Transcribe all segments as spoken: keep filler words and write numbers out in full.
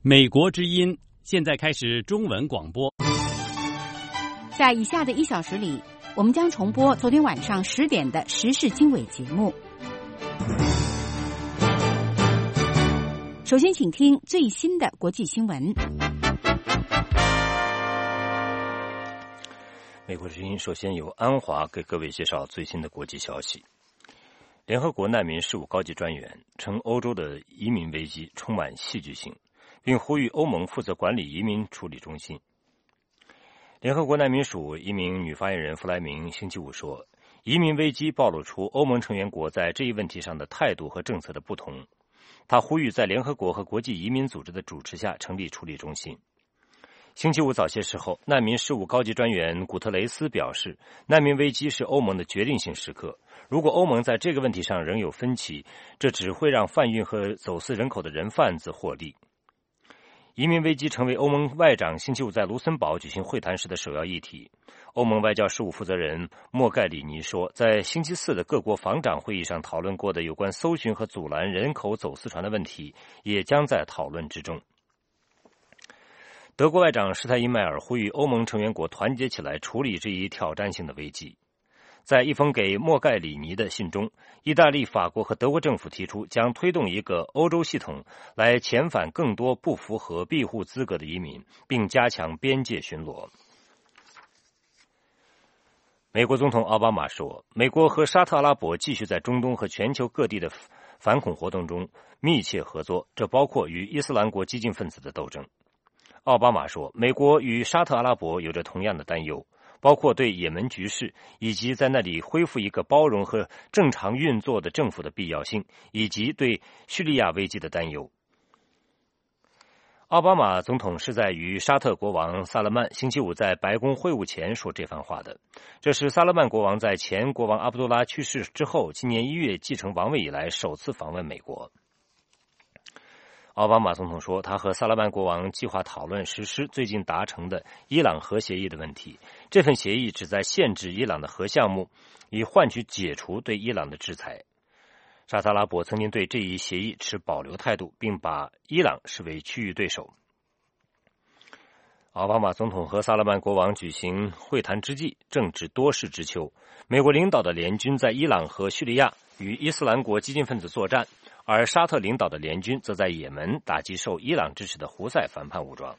美国之音现在开始中文广播。 在以下的一小时里，我们将重播昨天晚上十点的时事经纬节目。首先，请听最新的国际新闻。 美国之音首先由安华给各位介绍最新的国际消息。联合国难民事务高级专员称，欧洲的移民危机充满戏剧性，并呼吁欧盟负责管理移民处理中心。联合国难民署一名女发言人弗莱明星期五说，移民危机暴露出欧盟成员国在这一问题上的态度和政策的不同。他呼吁在联合国和国际移民组织的主持下成立处理中心。星期五早些时候，难民事务高级专员古特雷斯表示，难民危机是欧盟的决定性时刻。如果欧盟在这个问题上仍有分歧，这只会让贩运和走私人口的人贩子获利。移民危机成为欧盟外长星期五在卢森堡举行会谈时的首要议题。欧盟外交事务负责人莫盖里尼说，在星期四的各国防长会议上讨论过的有关搜寻和阻拦人口走私船的问题也将在讨论之中。德国外长施泰因迈尔呼吁欧盟成员国团结起来处理这一挑战性的危机。在一封给莫盖里尼的信中，意大利、法国和德国政府提出将推动一个欧洲系统来遣返更多不符合庇护资格的移民，并加强边界巡逻。美国总统奥巴马说，美国和沙特阿拉伯继续在中东和全球各地的反恐活动中密切合作，这包括与伊斯兰国激进分子的斗争。奥巴马说，美国与沙特阿拉伯有着同样的担忧，包括对也门局势以及在那里恢复一个包容和正常运作的政府的必要性，以及对叙利亚危机的担忧。奥巴马总统是在与沙特国王萨勒曼星期五在白宫会晤前说这番话的。这是萨勒曼国王在前国王阿卜杜拉去世之后，今年一月继承王位以来首次访问美国。奥巴马总统说，他和萨勒曼国王计划讨论实施最近达成的伊朗核协议的问题。这份协议旨在限制伊朗的核项目，以换取解除对伊朗的制裁。沙特阿拉伯曾经对这一协议持保留态度，并把伊朗视为区域对手。奥巴马总统和萨勒曼国王举行会谈之际，正值多事之秋。美国领导的联军在伊朗和叙利亚与伊斯兰国激进分子作战，而沙特领导的联军则在也门打击受伊朗支持的胡塞反叛武装。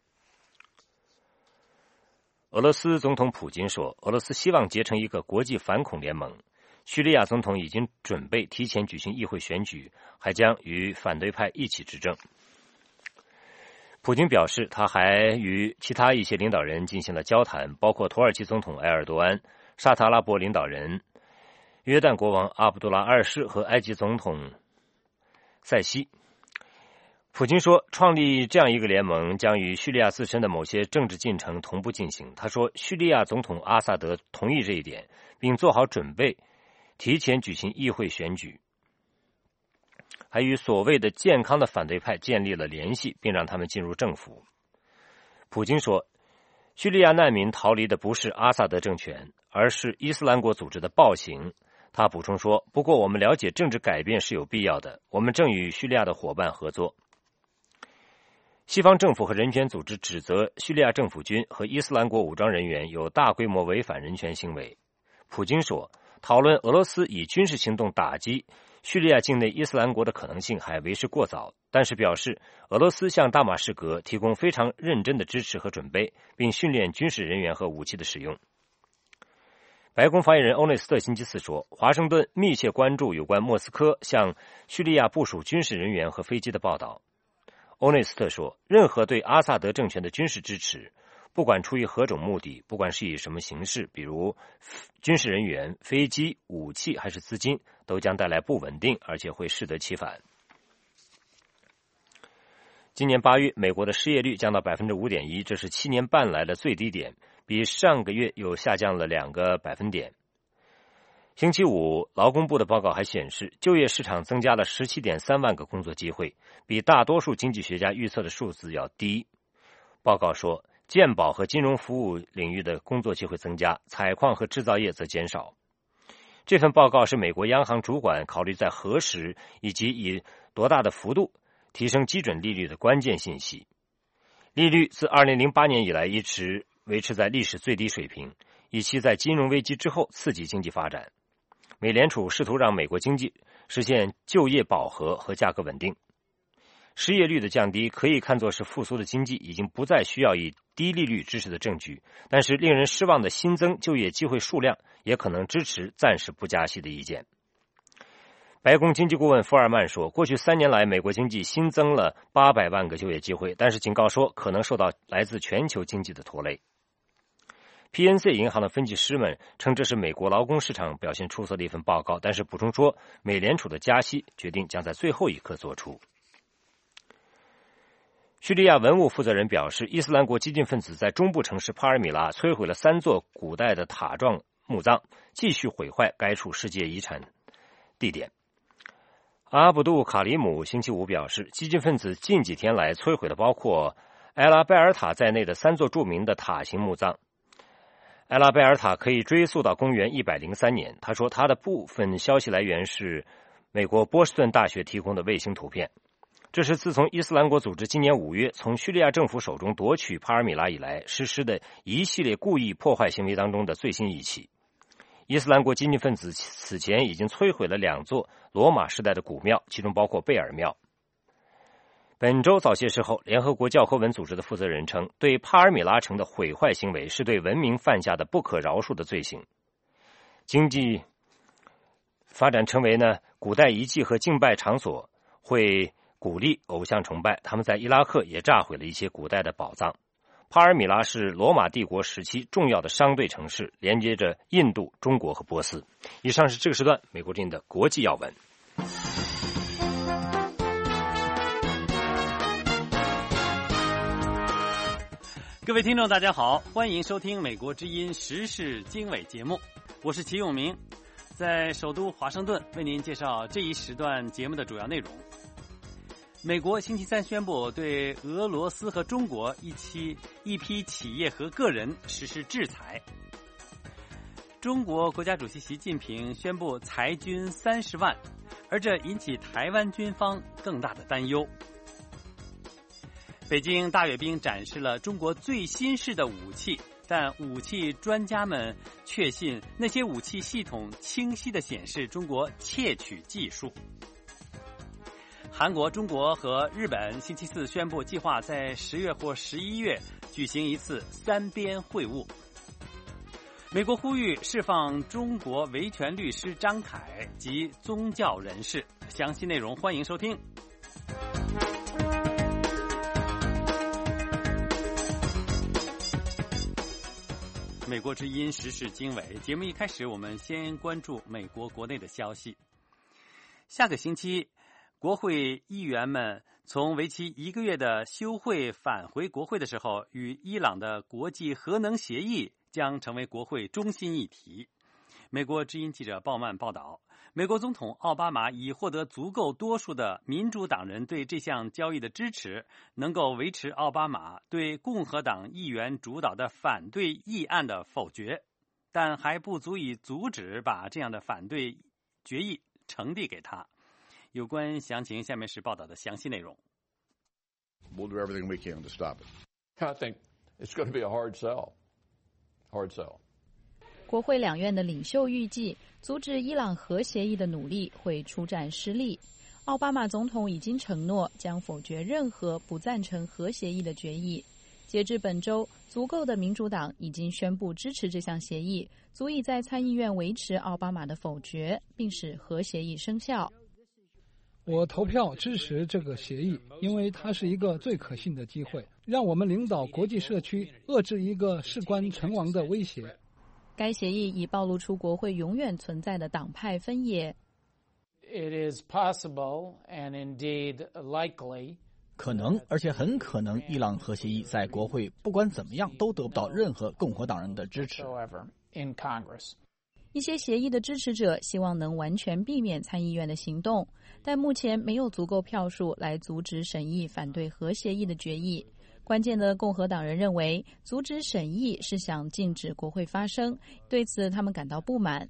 俄罗斯总统普京说，俄罗斯希望结成一个国际反恐联盟。叙利亚总统已经准备提前举行议会选举，还将与反对派一起执政。普京表示，他还与其他一些领导人进行了交谈，包括土耳其总统埃尔多安、沙特阿拉伯领导人约旦国王阿卜杜拉二世和埃及总统塞西。普京说，创立这样一个联盟将与叙利亚自身的某些政治进程同步进行。他说，叙利亚总统阿萨德同意这一点，并做好准备提前举行议会选举，还与所谓的健康的反对派建立了联系，并让他们进入政府。普京说，叙利亚难民逃离的不是阿萨德政权，而是伊斯兰国组织的暴行。他补充说，不过我们了解政治改变是有必要的，我们正与叙利亚的伙伴合作。西方政府和人权组织指责叙利亚政府军和伊斯兰国武装人员有大规模违反人权行为。普京说，讨论俄罗斯以军事行动打击叙利亚境内伊斯兰国的可能性还为时过早，但是表示俄罗斯向大马士革提供非常认真的支持和准备，并训练军事人员和武器的使用。白宫发言人欧内斯特星期四说，华盛顿密切关注有关莫斯科向叙利亚部署军事人员和飞机的报道。欧内斯特说，任何对阿萨德政权的军事支持，不管出于何种目的，不管是以什么形式，比如军事人员、飞机、武器还是资金，都将带来不稳定，而且会适得其反。今年八月，美国的失业率降到 百分之五点一， 这是七年半来的最低点，比上个月又下降了两个百分点。星期五，劳工部的报告还显示，就业市场增加了 十七点三万个工作机会，比大多数经济学家预测的数字要低。报告说，健保和金融服务领域的工作机会增加，采矿和制造业则减少。这份报告是美国央行主管考虑在何时以及以多大的幅度提升基准利率的关键信息。利率自二零零八年以来一直维持在历史最低水平，以期在金融危机之后刺激经济发展。美联储试图让美国经济实现就业饱和和价格稳定。失业率的降低可以看作是复苏的经济已经不再需要以低利率支持的证据，但是令人失望的新增就业机会数量也可能支持暂时不加息的意见。白宫经济顾问福尔曼说，过去三年来美国经济新增了八百万个就业机会，但是警告说可能受到来自全球经济的拖累。P N C 银行的分析师们称这是美国劳工市场表现出色的一份报告，但是补充说美联储的加息决定将在最后一刻做出。叙利亚文物负责人表示，伊斯兰国激进分子在中部城市帕尔米拉摧毁了三座古代的塔状墓葬，继续毁坏该处世界遗产地点。阿卜杜卡里姆星期五表示，激进分子近几天来摧毁了包括埃拉贝尔塔在内的三座著名的塔形墓葬。埃拉贝尔塔可以追溯到公元一百零三年。他说，他的部分消息来源是美国波士顿大学提供的卫星图片。这是自从伊斯兰国组织今年五月从叙利亚政府手中夺取帕尔米拉以来实施的一系列故意破坏行为当中的最新一起。伊斯兰国激进分子此前已经摧毁了两座罗马时代的古庙，其中包括贝尔庙。本周早些时候，联合国教科文组织的负责人称，对帕尔米拉城的毁坏行为是对文明犯下的不可饶恕的罪行。经济发展成为呢古代遗迹和敬拜场所，会鼓励偶像崇拜，他们在伊拉克也炸毁了一些古代的宝藏。帕尔米拉是罗马帝国时期重要的商队城市，连接着印度、中国和波斯。以上是这个时段美国之音的国际要闻。 各位听众大家好，欢迎收听美国之音时事经纬节目，我是齐永明，在首都华盛顿为您介绍这一时段节目的主要内容。美国星期三宣布对俄罗斯和中国一期一批企业和个人实施制裁。中国国家主席习近平宣布裁军三十万，而这引起台湾军方更大的担忧。北京大阅兵展示了中国最新式的武器，但武器专家们确信那些武器系统清晰地显示中国窃取技术。韩国、中国和日本星期四宣布计划在十月或十一月举行一次三边会晤。美国呼吁释放中国维权律师张凯及宗教人士。详细内容欢迎收听。美国之音时事经纬节目一开始，我们先关注美国国内的消息。下个星期，国会议员们从为期一个月的休会返回国会的时候，与伊朗的国际核能协议将成为国会中心议题。美国之音记者鲍曼报道，美国总统奥巴马已获得足够多数的民主党人对这项交易的支持，能够维持奥巴马对共和党议员主导的反对议案的否决，但还不足以阻止把这样的反对决议呈递给他。有关详情，下面是报道的详细内容。 We'll do everything we can to stop it. I think it's going to be a hard sell. Hard sell. 国会两院的领袖预计，阻止伊朗核协议的努力会出战失利。奥巴马总统已经承诺将否决任何不赞成核协议的决议。截至本周，足够的民主党已经宣布支持这项协议，足以在参议院维持奥巴马的否决，并使核协议生效。 我投票支持这个协议，因为它是一个最可信的机会，让我们领导国际社区遏制一个事关存亡的威胁。 该协议已暴露出国会永远存在的党派分野。 It is possible and indeed likely. 可能，而且很可能，伊朗核协议在国会不管怎么样都得不到任何共和党人的支持。 In Congress. 一些协议的支持者希望能完全避免参议院的行动，但目前没有足够票数来阻止审议反对核协议的决议。关键的共和党人认为，阻止审议是想禁止国会发声，对此他们感到不满。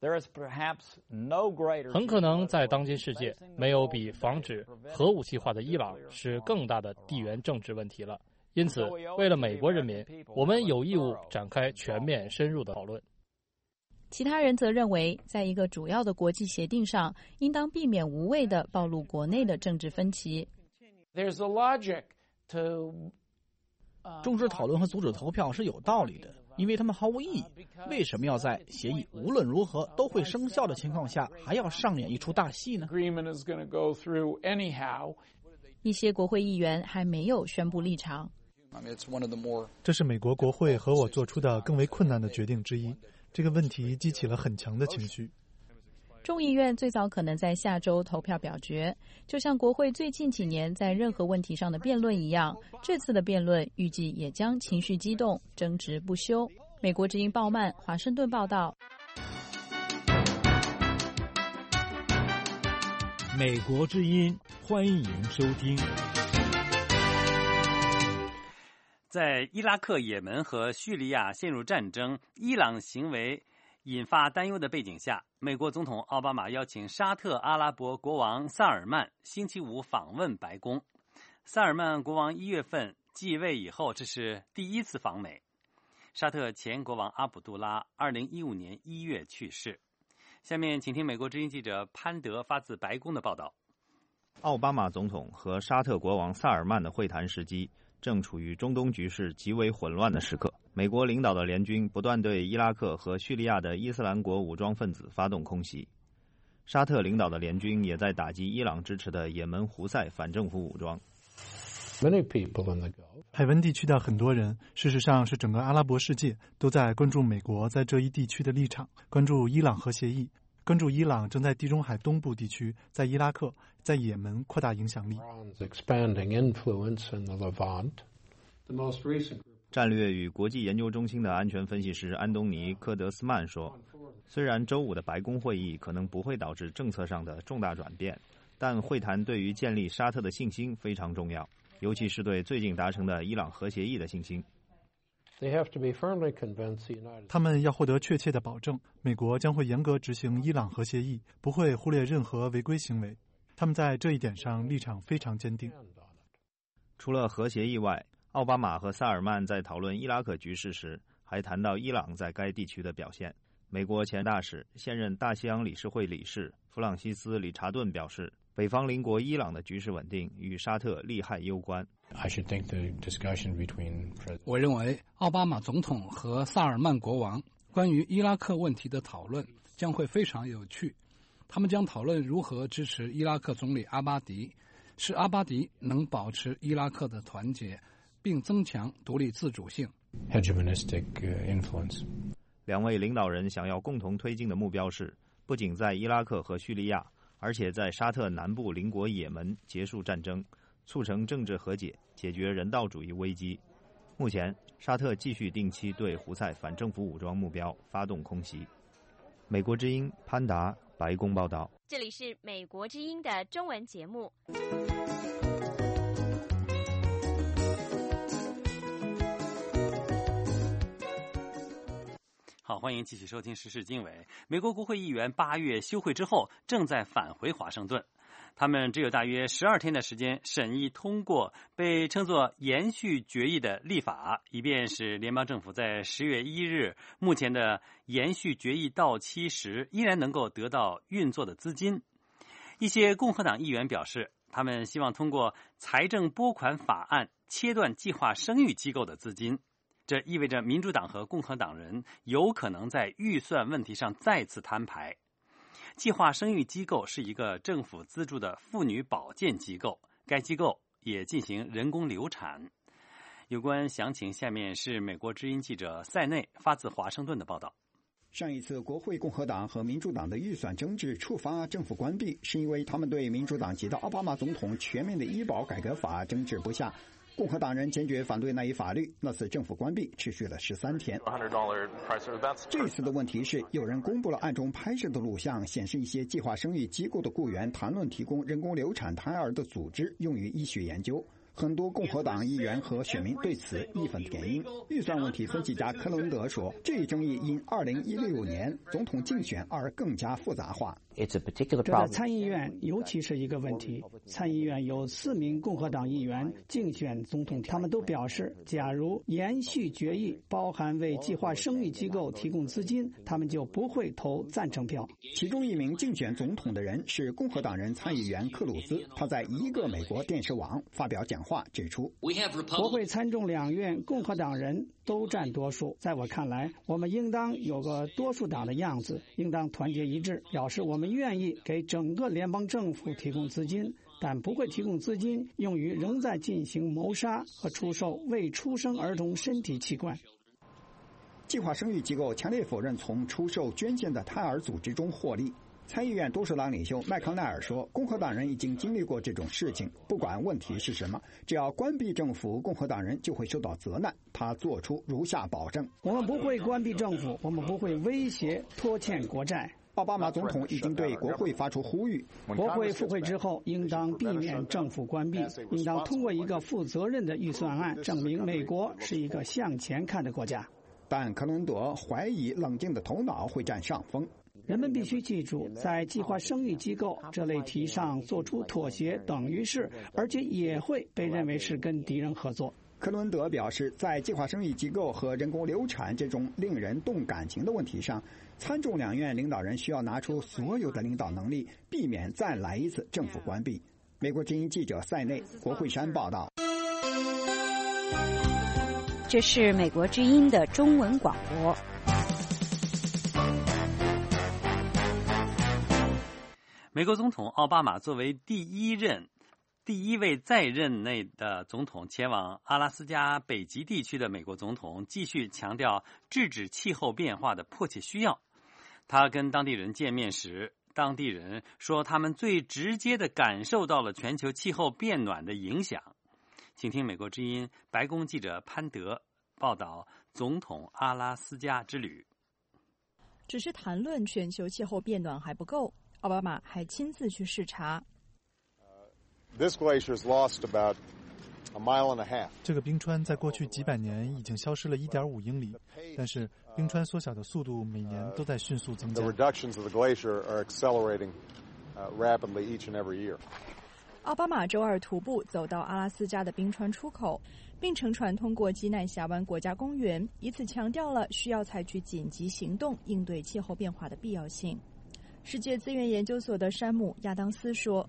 很可能在当今世界，没有比防止核武器化的伊朗是更大的地缘政治问题了。因此，为了美国人民，我们有义务展开全面深入的讨论。 其他人则认为，在一个主要的国际协定上，应当避免无谓的暴露国内的政治分歧。 There's a logic to 终止讨论和阻止投票是有道理的，因为他们毫无意义。为什么要在协议无论如何都会生效的情况下，还要上演一出大戏呢？ agreement is going to go through anyhow. 一些国会议员还没有宣布立场。 这是美国国会和我做出的更为困难的决定之一。这个问题激起了很强的情绪。 众议院最早可能在下周投票表决，就像国会最近几年在任何问题上的辩论一样，这次的辩论预计也将情绪激动，争执不休。美国之音鲍曼，华盛顿报道。 美国之音，欢迎收听。 在伊拉克、也门和叙利亚陷入战争，伊朗行为引发担忧的背景下，美国总统奥巴马邀请沙特阿拉伯国王萨尔曼星期五访问白宫。萨尔曼国王一月份继位以后，这是第一次访美。沙特前国王阿卜杜拉二零一五年一月去世。下面请听美国之音记者潘德发自白宫的报道。 奥巴马总统和沙特国王萨尔曼的会谈时机正处于中东局势极为混乱的时刻。美国领导的联军不断对伊拉克和叙利亚的伊斯兰国武装分子发动空袭，沙特领导的联军也在打击伊朗支持的也门胡塞反政府武装。 海湾地区的很多人，事实上是整个阿拉伯世界都在关注美国在这一地区的立场，关注伊朗核协议，关注伊朗正在地中海东部地区，在伊拉克、在也门扩大影响力。 战略与国际研究中心的安全分析师安东尼·科德斯曼说，虽然周五的白宫会议可能不会导致政策上的重大转变，但会谈对于建立沙特的信心非常重要，尤其是对最近达成的伊朗核协议的信心。 他们要获得确切的保证，美国将会严格执行伊朗核协议，不会忽略任何违规行为。他们在这一点上立场非常坚定。 除了核协议外，奥巴马和萨尔曼在讨论伊拉克局势时，还谈到伊朗在该地区的表现。美国前大使、现任大西洋理事会理事弗朗西斯·理查顿表示，北方邻国伊朗的局势稳定与沙特利害攸关。 我认为奥巴马总统和萨尔曼国王关于伊拉克问题的讨论将会非常有趣。他们将讨论如何支持伊拉克总理阿巴迪，使阿巴迪能保持伊拉克的团结，并增强独立自主性。 两位领导人想要共同推进的目标是，不仅在伊拉克和叙利亚，而且在沙特南部邻国也门结束战争，促成政治和解，解决人道主义危机。目前，沙特继续定期对胡塞反政府武装目标发动空袭。美国之音潘达，白宫报道。 这里是美国之音的中文节目。 好，欢迎继续收听时事经纬。美国国会议员八月休会之后，正在返回华盛顿。他们只有大约十二天的时间审议通过被称作延续决议的立法，以便使联邦政府在十月一日目前的延续决议到期时，依然能够得到运作的资金。一些共和党议员表示，他们希望通过财政拨款法案切断计划生育机构的资金。这意味着民主党和共和党人有可能在预算问题上再次摊牌。计划生育机构是一个政府资助的妇女保健机构，该机构也进行人工流产。有关详情，下面是美国之音记者塞内发自华盛顿的报道。 上一次国会共和党和民主党的预算争执触发政府关闭，是因为他们对民主党籍的奥巴马总统全面的医保改革法争执不下。共和党人坚决反对那一法律，那次政府关闭持续了十三天。这次的问题是，有人公布了暗中拍摄的录像，显示一些计划生育机构的雇员谈论提供人工流产胎儿的组织用于医学研究。 很多共和党议员和选民对此义愤填膺。预算问题分析家克伦德说，这一争议因二零一六年总统竞选而更加复杂化。 这在参议院尤其是一个问题。参议院有四名共和党议员竞选总统，他们都表示，假如延续决议包含为计划生育机构提供资金，他们就不会投赞成票。 其中一名竞选总统的人是共和党人参议员克鲁斯，他在一个美国电视网发表讲话，指出， 国会参众两院共和党人都占多数。在我看来，我们应当有个多数党的样子，应当团结一致，表示我们愿意给整个联邦政府提供资金，但不会提供资金用于仍在进行谋杀和出售未出生儿童身体器官。 计划生育机构强烈否认从出售捐献的胎儿组织中获利。参议院多数党领袖麦康奈尔说，共和党人已经经历过这种事情，不管问题是什么，只要关闭政府，共和党人就会受到责难。他做出如下保证： 我们不会关闭政府，我们不会威胁拖欠国债。 奥巴马总统已经对国会发出呼吁， 国会复会之后应当避免政府关闭，应当通过一个负责任的预算案，证明美国是一个向前看的国家。 但克伦德怀疑冷静的头脑会占上风。 人们必须记住，在计划生育机构这类题上做出妥协，等于是，而且也会被认为是跟敌人合作。 克伦德表示，在计划生育机构和人工流产这种令人动感情的问题上，参众两院领导人需要拿出所有的领导能力，避免再来一次政府关闭。美国之音记者塞内，国会山报道。 这是美国之音的中文广播。 美国总统奥巴马作为第一任、第一位在任内的总统，前往阿拉斯加北极地区的美国总统，继续强调制止气候变化的迫切需要。他跟当地人见面时，当地人说他们最直接地感受到了全球气候变暖的影响。请听美国之音白宫记者潘德报道总统阿拉斯加之旅。 只是谈论全球气候变暖还不够，奥巴马还亲自去视察。 This glacier has lost about a mile and a half. 这个冰川在过去几百年已经消失了一点五英里，但是冰川缩小的速度每年都在迅速增加。 The reductions of the glacier are accelerating rapidly each and every year. 奥巴马周二徒步走到阿拉斯加的冰川出口，并乘船通过基奈峡湾国家公园，以此强调了需要采取紧急行动应对气候变化的必要性。世界资源研究所的山姆·亚当斯说，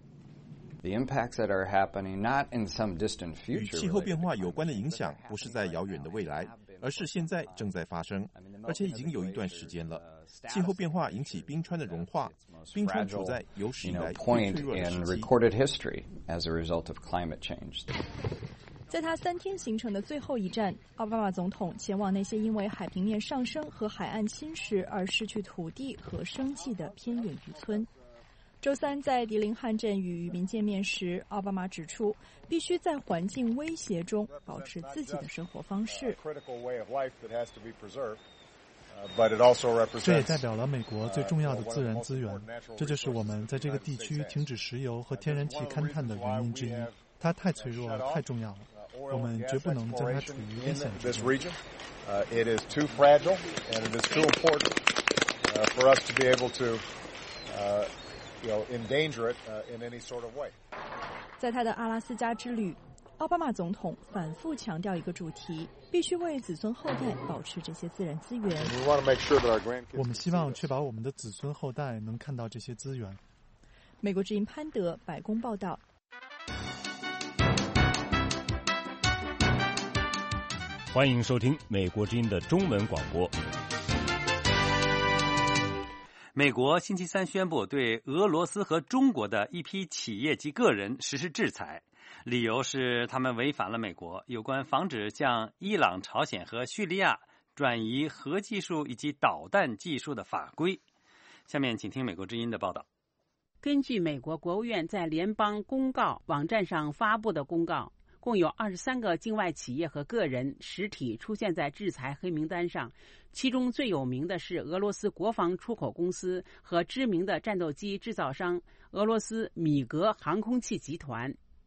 与气候变化有关的影响不是在遥远的未来，而是现在正在发生，而且已经有一段时间了。气候变化引起冰川的融化，冰川处在有史以来最脆弱的时期。 在他三天行程的最后一站，奥巴马总统前往那些因为海平面上升和海岸侵蚀而失去土地和生计的偏远渔村。周三在迪林汉镇与渔民见面时，奥巴马指出，必须在环境威胁中保持自己的生活方式。 这也代表了美国最重要的自然资源，这就是我们在这个地区停止石油和天然气勘探的原因之一。它太脆弱了，太重要了，我们绝不能将它处于危险之中。 在他的阿拉斯加之旅，奥巴马总统反复强调一个主题：必须为子孙后代保持这些自然资源。 我们希望确保我们的子孙后代能看到这些资源。 美国之音潘德，白宫报道。 欢迎收听美国之音的中文广播。 美国星期三宣布对俄罗斯和中国的一批企业及个人实施制裁，理由是他们违反了美国有关防止向伊朗、朝鲜和叙利亚转移核技术以及导弹技术的法规。下面请听美国之音的报道。 根据美国国务院在联邦公告网站上发布的公告，共有二十三个境外企业和个人实体出现在制裁黑名单上，其中最有名的是俄罗斯国防出口公司和知名的战斗机制造商俄罗斯米格航空器集团。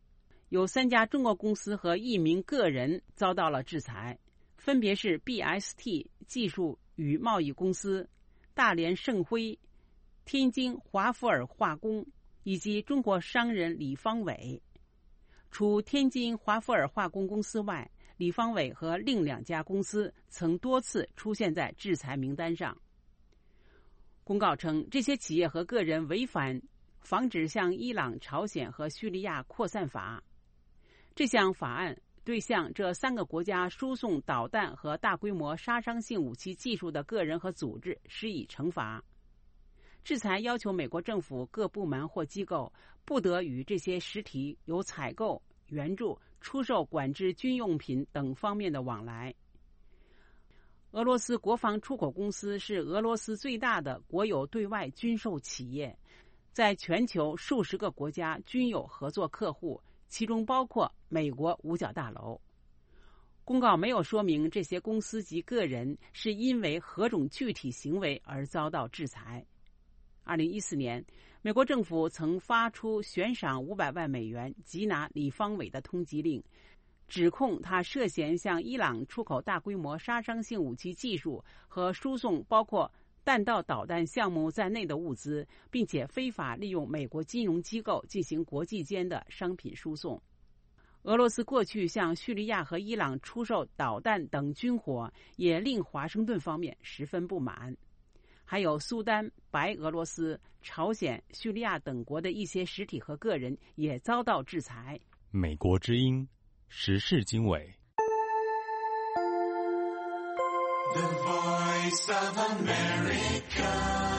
有三家中国公司和一名个人遭到了制裁，分别是 B S T 技术与贸易公司、大连盛辉、天津华福尔化工以及中国商人李方伟。除天津华福尔化工公司外，李方伟和另两家公司曾多次出现在制裁名单上。公告称，这些企业和个人违反防止向伊朗、朝鲜和叙利亚扩散法。这项法案对向这三个国家输送导弹和大规模杀伤性武器技术的个人和组织施以惩罚。制裁要求美国政府各部门或机构不得与这些实体有采购、援助、出售管制军用品等方面的往来。俄罗斯国防出口公司是俄罗斯最大的国有对外军售企业，在全球数十个国家均有合作客户，其中包括美国五角大楼。公告没有说明这些公司及个人是因为何种具体行为而遭到制裁。二零一四年，美国政府曾发出悬赏五百万美元缉拿李方伟的通缉令，指控他涉嫌向伊朗出口大规模杀伤性武器技术和输送包括弹道导弹项目在内的物资，并且非法利用美国金融机构进行国际间的商品输送。俄罗斯过去向叙利亚和伊朗出售导弹等军火，也令华盛顿方面十分不满。还有苏丹、白俄罗斯、朝鲜、叙利亚等国的一些实体和个人也遭到制裁。 美国之音时事经纬。 The Voice of America。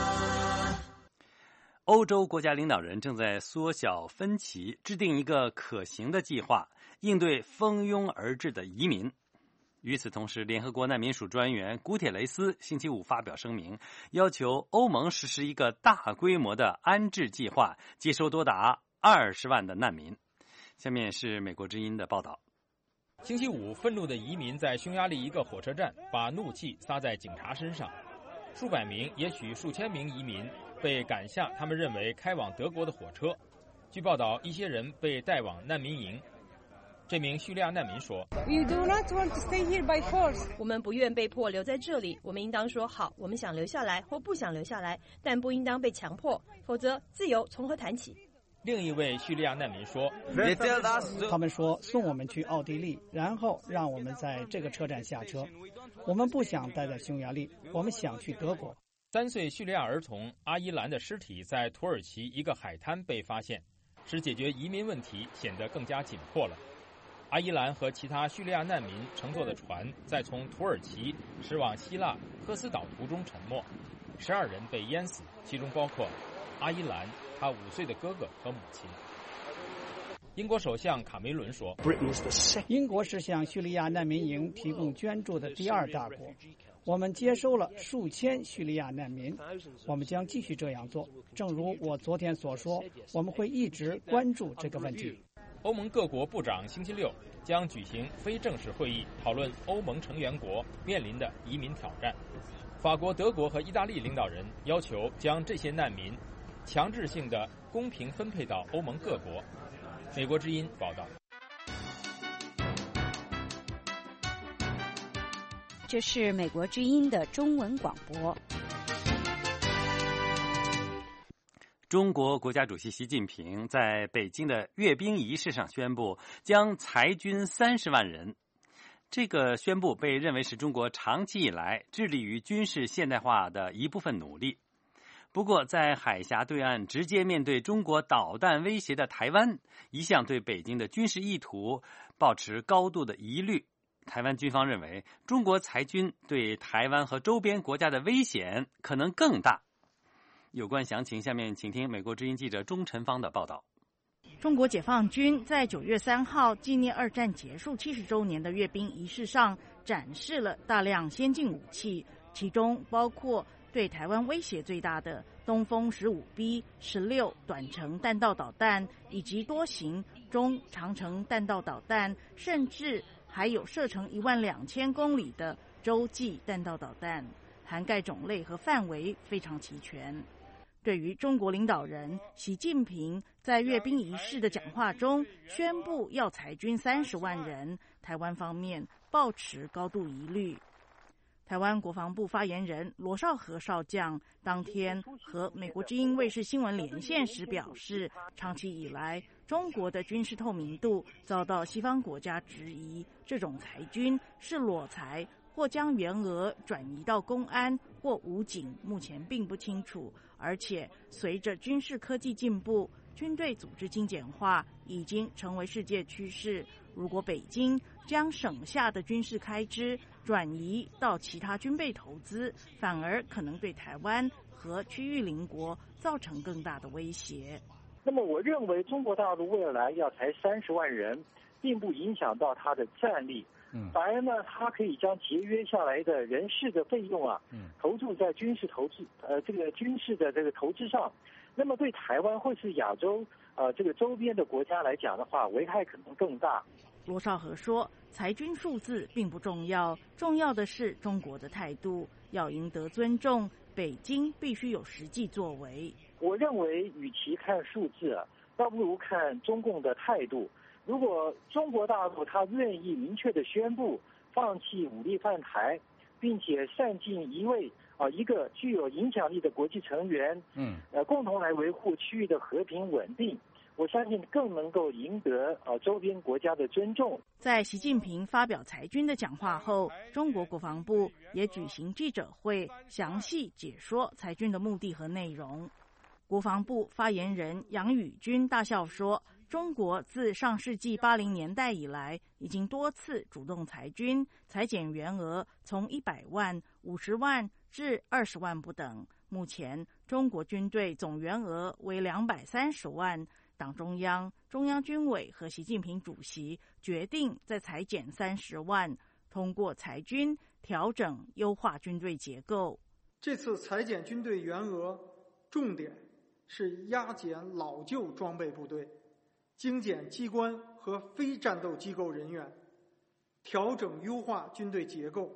欧洲国家领导人正在缩小分歧，制定一个可行的计划，应对蜂拥而至的移民。与此同时，联合国难民署专员古铁雷斯星期五发表声明，要求欧盟实施一个大规模的安置计划，接收多达二十万的难民。下面是美国之音的报道。 星期五，愤怒的移民在匈牙利一个火车站把怒气撒在警察身上，数百名，也许数千名移民被赶下他们认为开往德国的火车。据报道，一些人被带往难民营。这名叙利亚难民说 ：“We do not want to stay here by force。我们不愿被迫留在这里。我们应当说好，我们想留下来或不想留下来，但不应当被强迫，否则自由从何谈起？” 另一位叙利亚难民说：“ 他们说送我们去奥地利，然后让我们在这个车站下车。我们不想待在匈牙利，我们想去德国。” 三岁叙利亚儿童阿伊兰的尸体在土耳其一个海滩被发现，使解决移民问题显得更加紧迫了。阿伊兰和其他叙利亚难民乘坐的船在从土耳其驶往希腊科斯岛途中沉没，十二人被淹死，其中包括阿伊兰他五岁的哥哥和母亲。英国首相卡梅伦说：“ 英国是向叙利亚难民营提供捐助的第二大国，我们接收了数千叙利亚难民，我们将继续这样做。正如我昨天所说，我们会一直关注这个问题。” 欧盟各国部长星期六将举行非正式会议，讨论欧盟成员国面临的移民挑战。法国、德国和意大利领导人要求将这些难民强制性的公平分配到欧盟各国。美国之音报道。 这是美国之音的中文广播。 中国国家主席习近平在北京的阅兵仪式上宣布，将裁军三十万人。这个宣布被认为是中国长期以来致力于军事现代化的一部分努力。不过，在海峡对岸直接面对中国导弹威胁的台湾，一向对北京的军事意图抱持高度的疑虑。台湾军方认为，中国裁军对台湾和周边国家的危险可能更大。有关详情，下面请听美国之音记者钟晨芳的报道。 中国解放军在九月三号纪念二战结束七十周年的阅兵仪式上，展示了大量先进武器，其中包括对台湾威胁最大的东风十五 B 十六短程弹道导弹，以及多型中长程弹道导弹，甚至还有射程一万两千公里的洲际弹道导弹，涵盖种类和范围非常齐全。 对于中国领导人习近平在阅兵仪式的讲话中宣布要裁军三十万人，台湾方面抱持高度疑虑。台湾国防部发言人罗绍和少将当天和美国之音卫视新闻连线时表示，长期以来中国的军事透明度遭到西方国家质疑，这种裁军是裸裁或将员额转移到公安或武警，目前并不清楚。而且随着军事科技进步，军队组织精简化已经成为世界趋势。如果北京将省下的军事开支转移到其他军备投资，反而可能对台湾和区域邻国造成更大的威胁。 那么我认为中国大陆未来要裁三十万人，并不影响到它的战力，嗯，反而呢，它可以将节约下来的人事的费用啊，嗯，投注在军事投资，呃，这个军事的这个投资上。那么对台湾或是亚洲呃这个周边的国家来讲的话，危害可能更大。 罗绍和说，裁军数字并不重要，重要的是中国的态度。要赢得尊重，北京必须有实际作为。 我认为，与其看数字啊，倒不如看中共的态度。如果中国大陆他愿意明确的宣布放弃武力犯台，并且善尽一位啊一个具有影响力的国际成员，嗯，呃，共同来维护区域的和平稳定，我相信更能够赢得呃周边国家的尊重。 在习近平发表裁军的讲话后，中国国防部也举行记者会，详细解说裁军的目的和内容。国防部发言人杨宇军大笑说，中国自上世纪八零年代以来，已经多次主动裁军，裁减员额从一百万、五十万至二十万不等。目前，中国军队总员额为两百三十万。党中央、中央军委和习近平主席决定再裁减三十万，通过裁军调整优化军队结构。 这次裁减军队员额，重点是压减老旧装备部队，精简机关和非战斗机构人员，调整优化军队结构。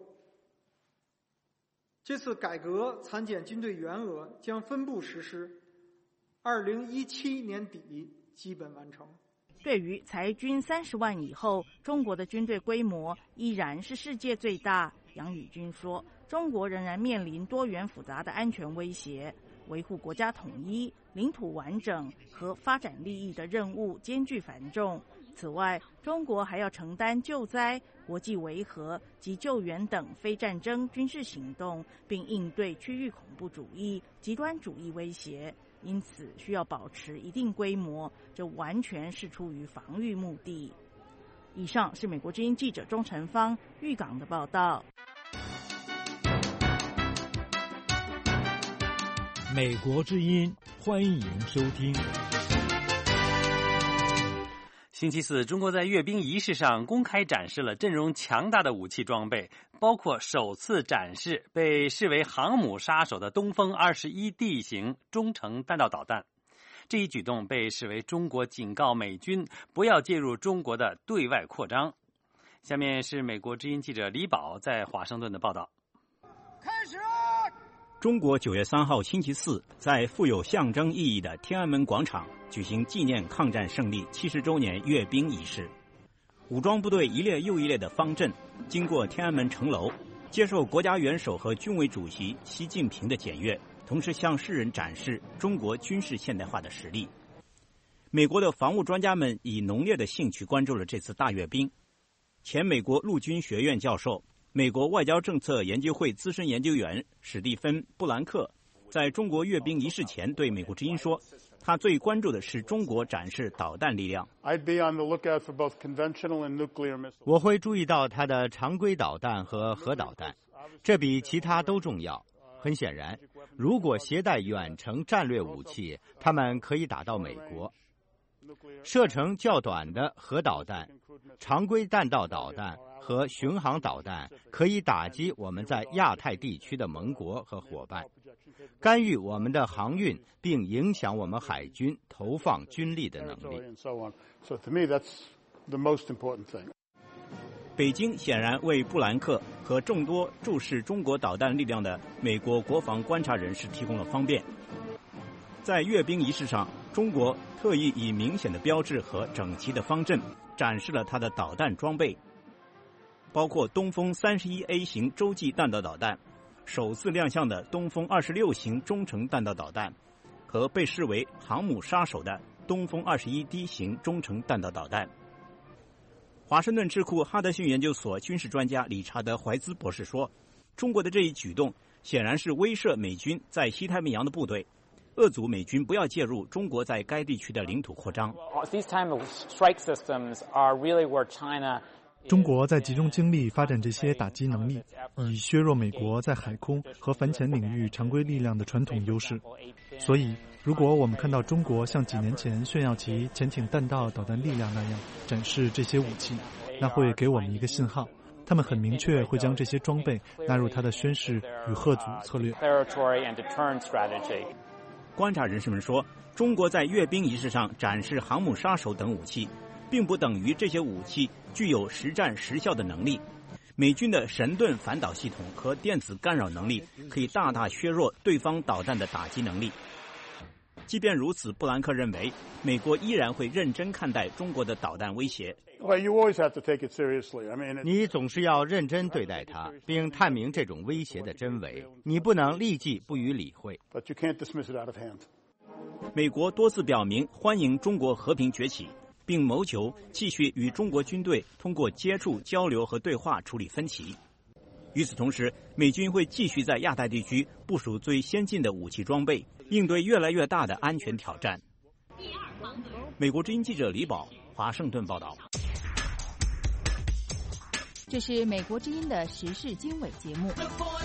这次改革裁减军队员额将分步实施，二零一七年底基本完成。 对于裁军三十万以后，中国的军队规模依然是世界最大。杨宇军说，中国仍然面临多元复杂的安全威胁，维护国家统一、领土完整和发展利益的任务艰巨繁重。此外，中国还要承担救灾、国际维和及救援等非战争军事行动，并应对区域恐怖主义、极端主义威胁。因此需要保持一定规模，这完全是出于防御目的。以上是美国之音记者钟成芳预港的报道。 美国之音，欢迎收听。 星期四，中国在阅兵仪式上公开展示了阵容强大的武器装备，包括首次展示被视为航母杀手的东风二十一 D 型中程弹道导弹。这一举动被视为中国警告美军不要介入中国的对外扩张。下面是美国之音记者李宝在华盛顿的报道。 开始！中国九月三号星期四，在富有象征意义的天安门广场举行纪念抗战胜利七十周年阅兵仪式。武装部队一列又一列的方阵经过天安门城楼，接受国家元首和军委主席习近平的检阅，同时向世人展示中国军事现代化的实力。美国的防务专家们以浓烈的兴趣关注了这次大阅兵。前美国陆军学院教授、美国外交政策研究会资深研究员史蒂芬·布兰克在中国阅兵仪式前对美国之音说，他最关注的是中国展示导弹力量。 我会注意到它的常规导弹和核导弹，这比其他都重要。很显然，如果携带远程战略武器，他们可以打到美国。射程较短的核导弹、常规弹道导弹和巡航导弹可以打击我们在亚太地区的盟国和伙伴，干预我们的航运，并影响我们海军投放军力的能力。 北京显然为布兰克和众多注视中国导弹力量的美国国防观察人士提供了方便。 在阅兵仪式上，中国特意以明显的标志和整齐的方阵展示了它的导弹装备，包括东风三十一 A 型洲际弹道导弹、首次亮相的东风二十六型中程弹道导弹和被视为航母杀手的东风二十一 D 型中程弹道导弹。华盛顿智库哈德逊研究所军事专家理查德·怀兹博士说，中国的这一举动显然是威慑美军在西太平洋的部队，遏阻美军不要介入中国在该地区的领土扩张。 中国在集中精力发展这些打击能力，以削弱美国在海空和反潜领域常规力量的传统优势。所以，如果我们看到中国像几年前炫耀其潜艇弹道导弹力量那样展示这些武器，那会给我们一个信号，他们很明确会将这些装备纳入他的宣示与吓阻策略。 观察人士们说，中国在阅兵仪式上展示航母杀手等武器，并不等于这些武器具有实战实效的能力。美军的神盾反导系统和电子干扰能力可以大大削弱对方导弹的打击能力。即便如此，布兰克认为，美国依然会认真看待中国的导弹威胁。 你总是要认真对待它，并探明这种威胁的真伪。你不能立即不予理会。 美国多次表明欢迎中国和平崛起，并谋求继续与中国军队通过接触、交流和对话处理分歧。与此同时，美军会继续在亚太地区部署最先进的武器装备，应对越来越大的安全挑战。美国之音记者李宝，华盛顿报道。 这是美国之音的时事经纬节目。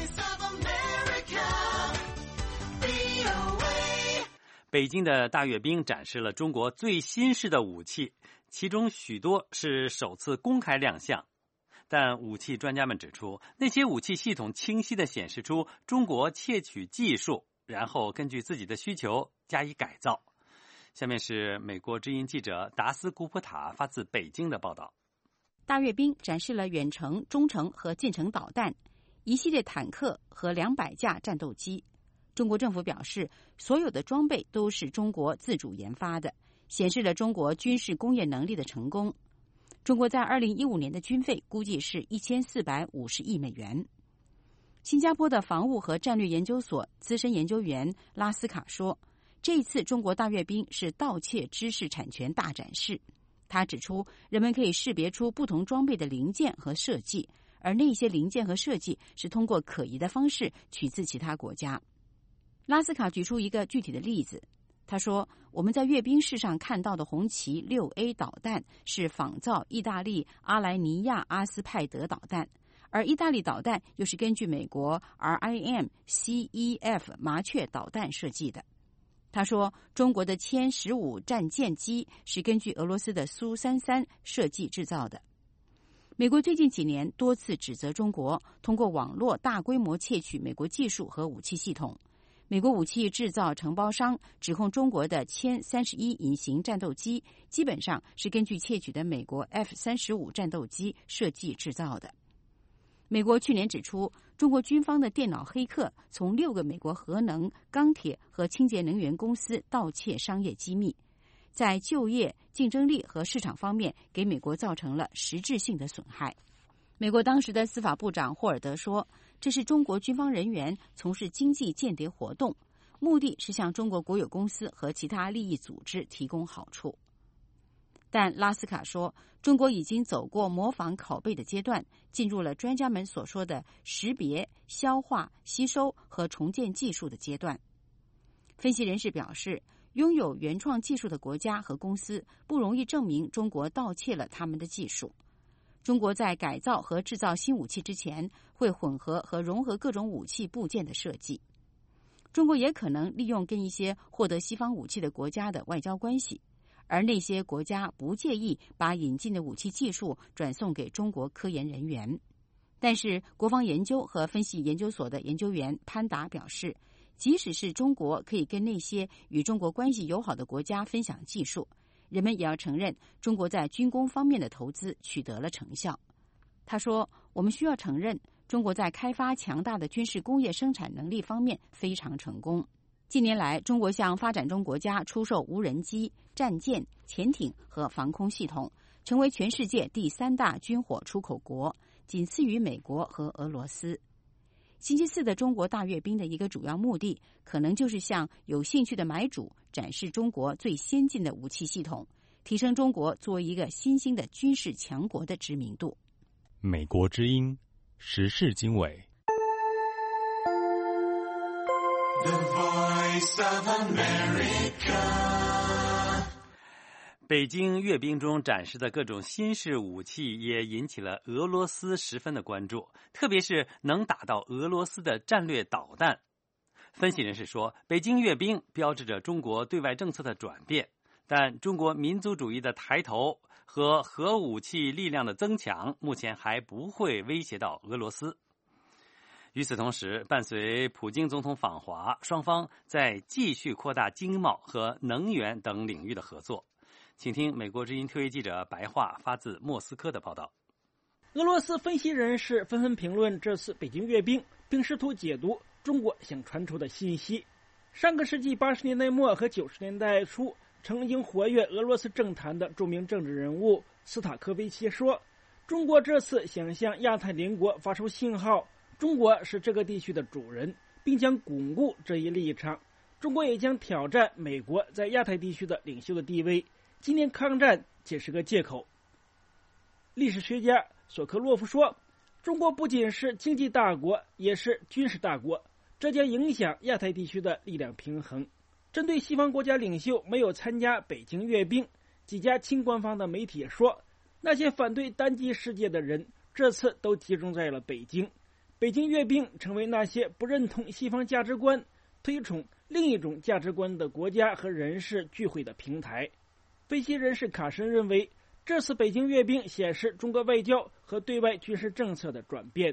北京的大阅兵展示了中国最新式的武器，其中许多是首次公开亮相。但武器专家们指出，那些武器系统清晰地显示出中国窃取技术，然后根据自己的需求加以改造。下面是美国之音记者达斯·古普塔发自北京的报道。 大阅兵展示了远程、中程和近程导弹、一系列坦克和两百架战斗机。中国政府表示，所有的装备都是中国自主研发的，显示了中国军事工业能力的成功。中国在二零一五年的军费估计是一千四百五十亿美元。新加坡的防务和战略研究所资深研究员拉斯卡说，这一次中国大阅兵是盗窃知识产权大展示。他指出，人们可以识别出不同装备的零件和设计，而那些零件和设计是通过可疑的方式取自其他国家。拉斯卡举出一个具体的例子，他说，我们在阅兵式上看到的红旗 六 A 导弹是仿造意大利阿莱尼亚阿斯派德导弹，而意大利导弹又是根据美国 R I M C E F 麻雀导弹设计的。他说，中国的歼十五战舰机是根据俄罗斯的苏三三设计制造的。美国最近几年多次指责中国通过网络大规模窃取美国技术和武器系统。美国武器制造承包商指控中国的歼三十一隐形战斗机基本上是根据窃取的美国 F 三十五战斗机设计制造的。美国去年指出，中国军方的电脑黑客从六个美国核能、钢铁和清洁能源公司盗窃商业机密，在就业、竞争力和市场方面给美国造成了实质性的损害。美国当时的司法部长霍尔德说，这是中国军方人员从事经济间谍活动，目的是向中国国有公司和其他利益组织提供好处。但拉斯卡说，中国已经走过模仿拷贝的阶段，进入了专家们所说的识别、消化、吸收和重建技术的阶段。分析人士表示，拥有原创技术的国家和公司不容易证明中国盗窃了他们的技术。中国在改造和制造新武器之前，会混合和融合各种武器部件的设计。中国也可能利用跟一些获得西方武器的国家的外交关系，而那些国家不介意把引进的武器技术转送给中国科研人员。但是，国防研究和分析研究所的研究员潘达表示，即使是中国可以跟那些与中国关系友好的国家分享技术，人们也要承认中国在军工方面的投资取得了成效。他说，我们需要承认中国在开发强大的军事工业生产能力方面非常成功。 近年来，中国向发展中国家出售无人机、战舰、潜艇和防空系统，成为全世界第三大军火出口国，仅次于美国和俄罗斯。星期四的中国大阅兵的一个主要目的，可能就是向有兴趣的买主展示中国最先进的武器系统，提升中国作为一个新兴的军事强国的知名度。 美国之音时事经纬。 The Voice of America。 北京阅兵中展示的各种新式武器也引起了俄罗斯十分的关注，特别是能打到俄罗斯的战略导弹。分析人士说，北京阅兵标志着中国对外政策的转变，但中国民族主义的抬头和核武器力量的增强目前还不会威胁到俄罗斯。与此同时，伴随普京总统访华，双方在继续扩大经贸和能源等领域的合作。请听美国之音特约记者白桦发自莫斯科的报道。 俄罗斯分析人士纷纷评论这次北京阅兵，并试图解读中国想传出的信息。上个世纪八十年代末和九十年代初曾经活跃俄罗斯政坛的著名政治人物斯塔科维奇说，中国这次想向亚太邻国发出信号，中国是这个地区的主人，并将巩固这一立场。中国也将挑战美国在亚太地区的领袖的地位。今年抗战仅是个借口。历史学家索科洛夫说，中国不仅是经济大国，也是军事大国，这将影响亚太地区的力量平衡。针对西方国家领袖没有参加北京阅兵，几家亲官方的媒体说，那些反对单极世界的人这次都集中在了北京。北京阅兵成为那些不认同西方价值观、推崇另一种价值观的国家和人士聚会的平台。分析人士卡申认为，这次北京阅兵显示中国外交和对外军事政策的转变。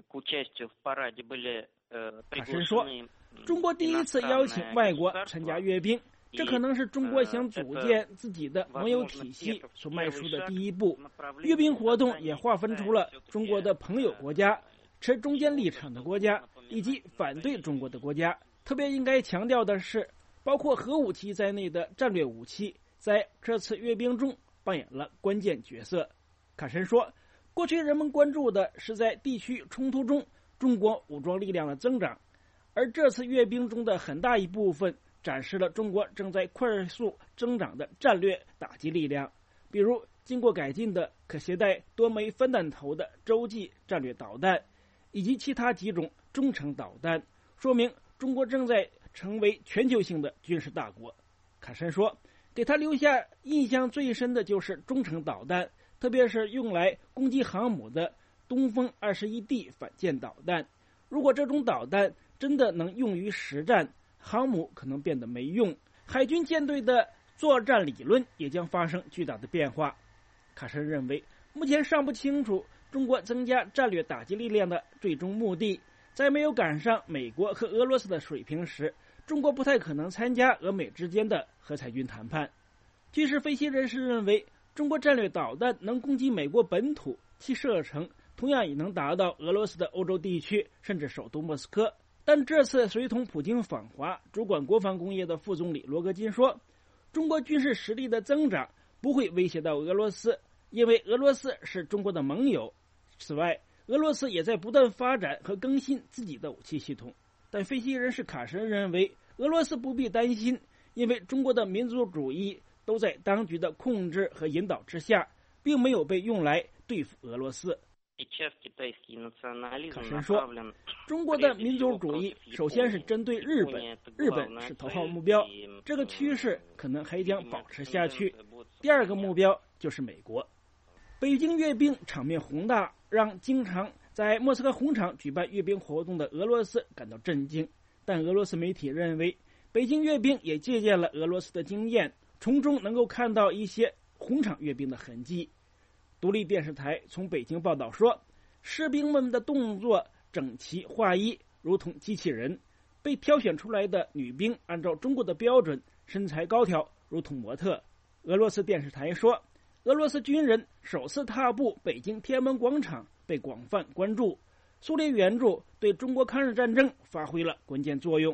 卡申说，中国第一次邀请外国参加阅兵，这可能是中国想组建自己的盟友体系所迈出的第一步。阅兵活动也划分出了中国的朋友国家、持中间立场的国家以及反对中国的国家。特别应该强调的是，包括核武器在内的战略武器在这次阅兵中扮演了关键角色。卡申说，过去人们关注的是在地区冲突中中国武装力量的增长，而这次阅兵中的很大一部分展示了中国正在快速增长的战略打击力量，比如经过改进的可携带多枚分弹头的洲际战略导弹，以及其他几种中程导弹，说明中国正在成为全球性的军事大国。卡申说，给他留下印象最深的就是中程导弹，特别是用来攻击航母的东风 二十一 D 反舰导弹。如果这种导弹真的能用于实战，航母可能变得没用，海军舰队的作战理论也将发生巨大的变化。卡申认为，目前尚不清楚中国增加战略打击力量的最终目的，在没有赶上美国和俄罗斯的水平时，中国不太可能参加俄美之间的核裁军谈判。军事分析人士认为，中国战略导弹能攻击美国本土，其射程同样也能达到俄罗斯的欧洲地区，甚至首都莫斯科。但这次随同普京访华，主管国防工业的副总理罗格金说，中国军事实力的增长不会威胁到俄罗斯，因为俄罗斯是中国的盟友。此外，俄罗斯也在不断发展和更新自己的武器系统。但分析人士卡申认为，俄罗斯不必担心，因为中国的民族主义都在当局的控制和引导之下，并没有被用来对付俄罗斯。卡申说，中国的民族主义首先是针对日本，日本是头号目标，这个趋势可能还将保持下去。第二个目标就是美国。北京阅兵场面宏大，让经常在莫斯科红场举办阅兵活动的俄罗斯感到震惊，但俄罗斯媒体认为，北京阅兵也借鉴了俄罗斯的经验，从中能够看到一些红场阅兵的痕迹。独立电视台从北京报道说，士兵们的动作整齐划一，如同机器人。被挑选出来的女兵按照中国的标准，身材高挑，如同模特。俄罗斯电视台说，俄罗斯军人首次踏步北京天安门广场被广泛关注，苏联援助对中国抗日战争发挥了关键作用。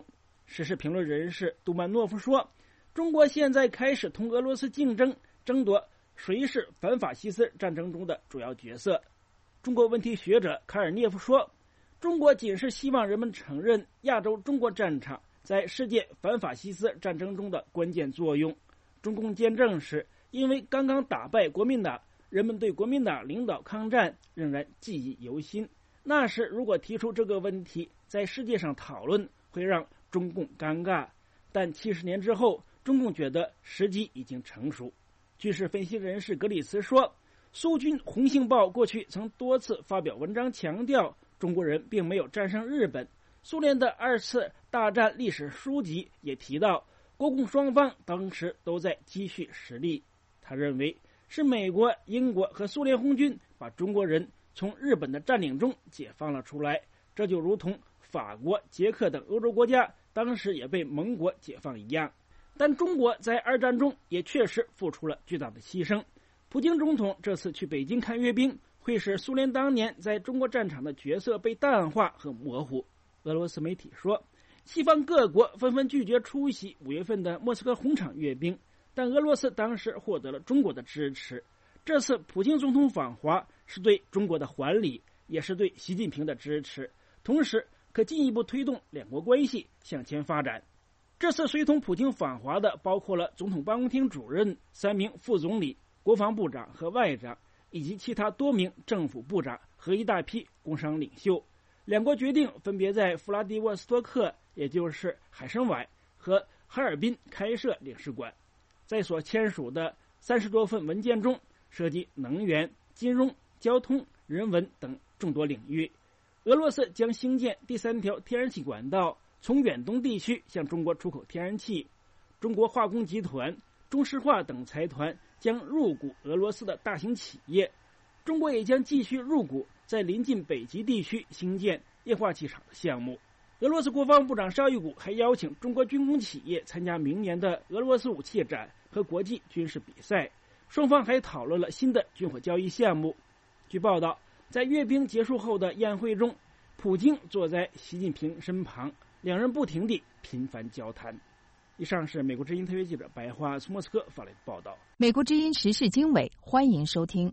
时事评论人士杜曼诺夫说，中国现在开始同俄罗斯竞争，争夺谁是反法西斯战争中的主要角色。中国问题学者卡尔涅夫说，中国仅是希望人们承认亚洲中国战场在世界反法西斯战争中的关键作用。中共建政时，因为刚刚打败国民党，人们对国民党领导抗战仍然记忆犹新。那时如果提出这个问题在世界上讨论，会让中共尴尬。但七十年之后，中共觉得时机已经成熟。军事分析人士格里茨说，苏军《红星报》过去曾多次发表文章强调，中国人并没有战胜日本。苏联的二次大战历史书籍也提到，国共双方当时都在积蓄实力。他认为是美国、英国和苏联红军把中国人从日本的占领中解放了出来，这就如同法国、捷克等欧洲国家当时也被盟国解放一样。但中国在二战中也确实付出了巨大的牺牲。普京总统这次去北京看阅兵，会使苏联当年在中国战场的角色被淡化和模糊。俄罗斯媒体说，西方各国纷纷拒绝出席五月份的莫斯科红场阅兵，但俄罗斯当时获得了中国的支持。这次普京总统访华是对中国的还礼，也是对习近平的支持，同时可进一步推动两国关系向前发展。这次随同普京访华的包括了总统办公厅主任、三名副总理、国防部长和外长，以及其他多名政府部长和一大批工商领袖。两国决定分别在弗拉迪沃斯托克，也就是海参崴，和哈尔滨开设领事馆。在所签署的三十多份文件中，涉及能源、金融、交通、人文等众多领域。俄罗斯将兴建第三条天然气管道，从远东地区向中国出口天然气。中国化工集团、中石化等财团将入股俄罗斯的大型企业。中国也将继续入股在临近北极地区兴建液化气厂的项目。俄罗斯国防部长绍伊古还邀请中国军工企业参加明年的俄罗斯武器展和国际军事比赛。双方还讨论了新的军火交易项目。据报道，在阅兵结束后的宴会中，普京坐在习近平身旁，两人不停地频繁交谈。以上是美国之音特约记者白桦从莫斯科发来的报道。 美国之音时事经纬，欢迎收听。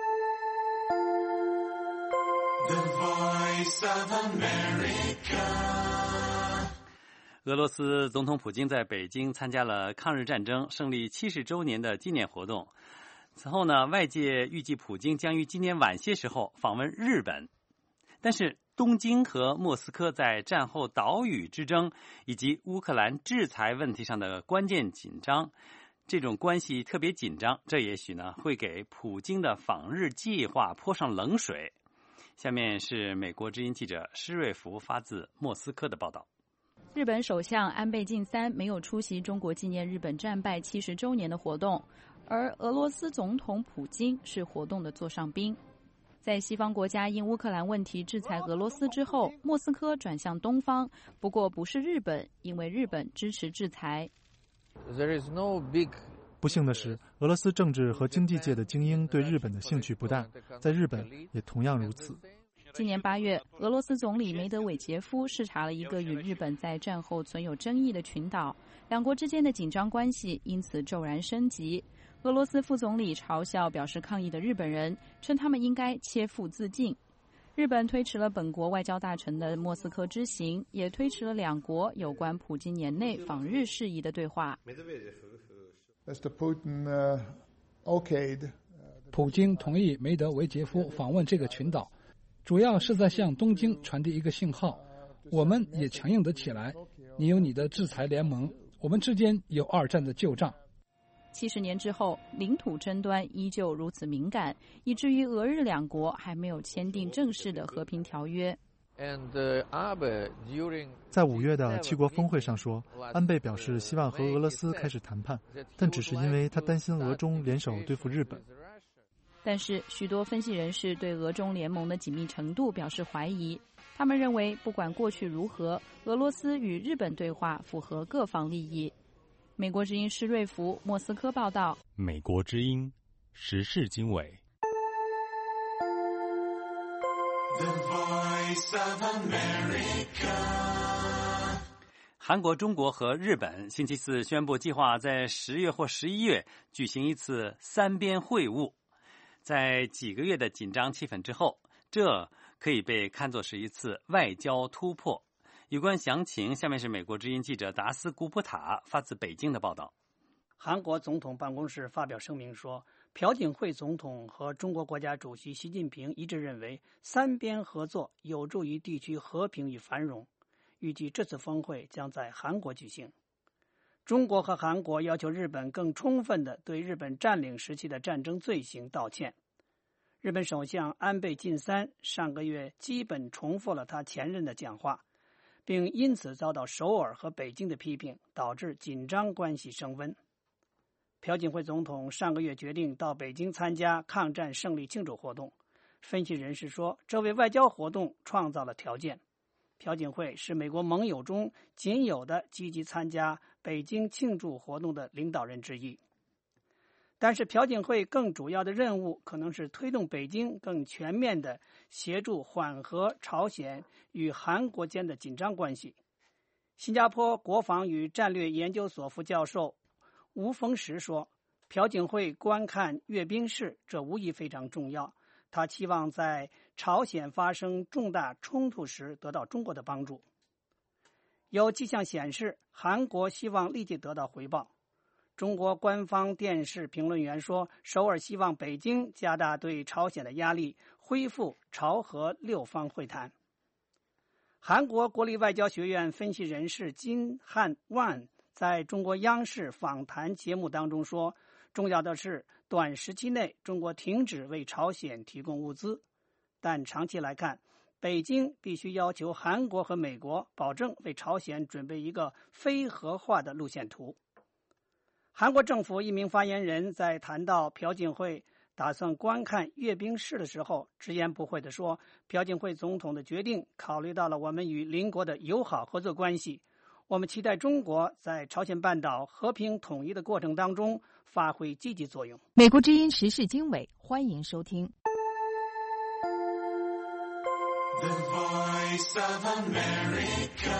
俄罗斯总统普京在北京参加了抗日战争胜利七十周年的纪念活动。此后呢，外界预计普京将于今年晚些时候访问日本。但是东京和莫斯科在战后岛屿之争以及乌克兰制裁问题上的关键紧张，这种关系特别紧张，这也许呢会给普京的访日计划泼上冷水。下面是美国之音记者施瑞福发自莫斯科的报道。 日本首相安倍晋三没有出席中国纪念日本战败七十周年的活动，而俄罗斯总统普京是活动的座上宾。在西方国家因乌克兰问题制裁俄罗斯之后，莫斯科转向东方，不过不是日本，因为日本支持制裁。 There is no big不幸的是，俄罗斯政治和经济界的精英对日本的兴趣不大，在日本也同样如此。 今年八月，俄罗斯总理梅德韦杰夫视察了一个与日本在战后存有争议的群岛，两国之间的紧张关系因此骤然升级。俄罗斯副总理嘲笑表示抗议的日本人，称他们应该切腹自尽。日本推迟了本国外交大臣的莫斯科之行，也推迟了两国有关普京年内访日事宜的对话。 普京同意梅德韦杰夫访问这个群岛，主要是在向东京传递一个信号：我们也强硬得起来。你有你的制裁联盟，我们之间有二战的旧账。 七十年之后，领土争端依旧如此敏感，以至于俄日两国还没有签订正式的和平条约。 在五月的七国峰会上说，安倍表示希望和俄罗斯开始谈判，但只是因为他担心俄中联手对付日本。 但是许多分析人士对俄中联盟的紧密程度表示怀疑，他们认为不管过去如何，俄罗斯与日本对话符合各方利益。美国之音施瑞福莫斯科报道。 美国之音时事经纬。 韩国、中国和日本星期四宣布，计划在十月或十一月举行一次三边会晤。在几个月的紧张气氛之后，这可以被看作是一次外交突破。有关详情，下面是美国之音记者达斯·古普塔发自北京的报道。 韩国总统办公室发表声明说，朴槿惠总统和中国国家主席习近平一致认为，三边合作有助于地区和平与繁荣。预计这次峰会将在韩国举行。中国和韩国要求日本更充分地对日本占领时期的战争罪行道歉。日本首相安倍晋三上个月基本重复了他前任的讲话，并因此遭到首尔和北京的批评，导致紧张关系升温。朴槿惠总统上个月决定到北京参加抗战胜利庆祝活动，分析人士说，这为外交活动创造了条件。朴槿惠是美国盟友中仅有的积极参加北京庆祝活动的领导人之一。但是朴槿惠更主要的任务可能是推动北京更全面地协助缓和朝鲜与韩国间的紧张关系。新加坡国防与战略研究所副教授吴峰时说，朴槿惠观看阅兵式，这无疑非常重要。他期望在朝鲜发生重大冲突时得到中国的帮助。有迹象显示，韩国希望立即得到回报。中国官方电视评论员说，首尔希望北京加大对朝鲜的压力，恢复朝核六方会谈。韩国国立外交学院分析人士金汉万在中国央视访谈节目当中说，重要的是短时期内中国停止为朝鲜提供物资，但长期来看，北京必须要求韩国和美国保证为朝鲜准备一个非核化的路线图。韩国政府一名发言人在谈到朴槿惠打算观看阅兵式的时候，直言不讳地说，朴槿惠总统的决定考虑到了我们与邻国的友好合作关系，我们期待中国在朝鲜半岛和平统一的过程当中发挥积极作用。 美国之音时事经纬，欢迎收听。 The Voice of America。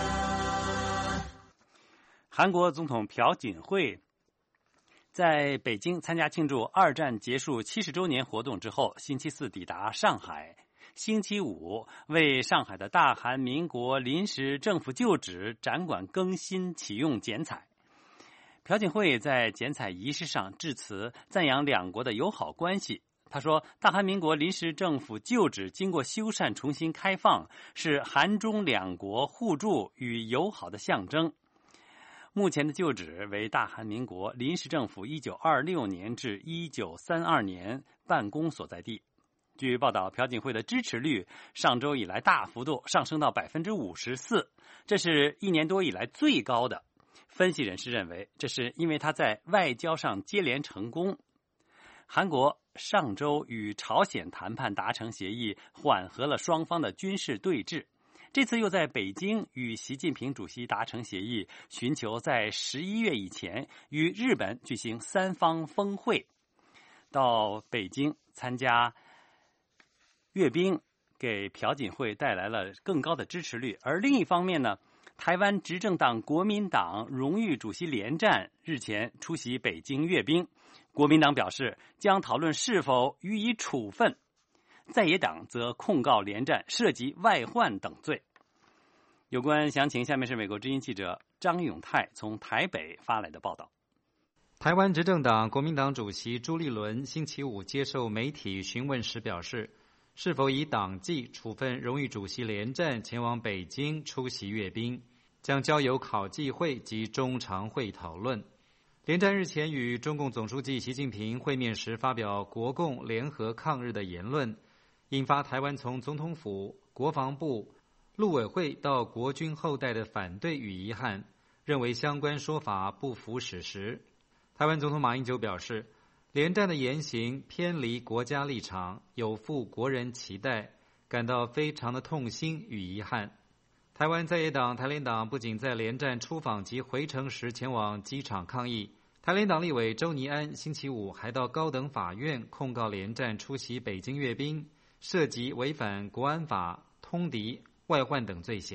韩国总统朴槿惠在北京参加庆祝二战结束七十周年活动之后，星期四抵达上海，星期五为上海的大韩民国临时政府旧址展馆更新启用剪彩。朴槿惠在剪彩仪式上致辞，赞扬两国的友好关系。他说，大韩民国临时政府旧址经过修缮重新开放，是韩中两国互助与友好的象征。目前的旧址为大韩民国临时政府一九二六年至一九三二年办公所在地。据报道，朴槿惠的支持率上周以来大幅度上升到百分之五十四，这是一年多以来最高的。分析人士认为，这是因为他在外交上接连成功。韩国上周与朝鲜谈判达成协议，缓和了双方的军事对峙。这次又在北京与习近平主席达成协议，寻求在十一月以前与日本举行三方峰会。到北京参加阅兵，给朴槿惠带来了更高的支持率。而另一方面呢，台湾执政党国民党荣誉主席连战日前出席北京阅兵，国民党表示将讨论是否予以处分。在野党则控告连战涉及外患等罪。有关详情，下面是美国之音记者张永泰从台北发来的报道。 台湾执政党国民党主席朱立伦星期五接受媒体询问时表示，是否以党纪处分荣誉主席连战前往北京出席阅兵，将交由考纪会及中常会讨论。连战日前与中共总书记习近平会面时发表国共联合抗日的言论，引发台湾从总统府、国防部、陆委会到国军后代的反对与遗憾，认为相关说法不符史实。台湾总统马英九表示，连战的言行偏离国家立场，有负国人期待，感到非常的痛心与遗憾。台湾在野党台联党不仅在连战出访及回程时前往机场抗议，台联党立委周倪安星期五还到高等法院控告连战出席北京阅兵，涉及违反国安法、通敌、外患等罪嫌。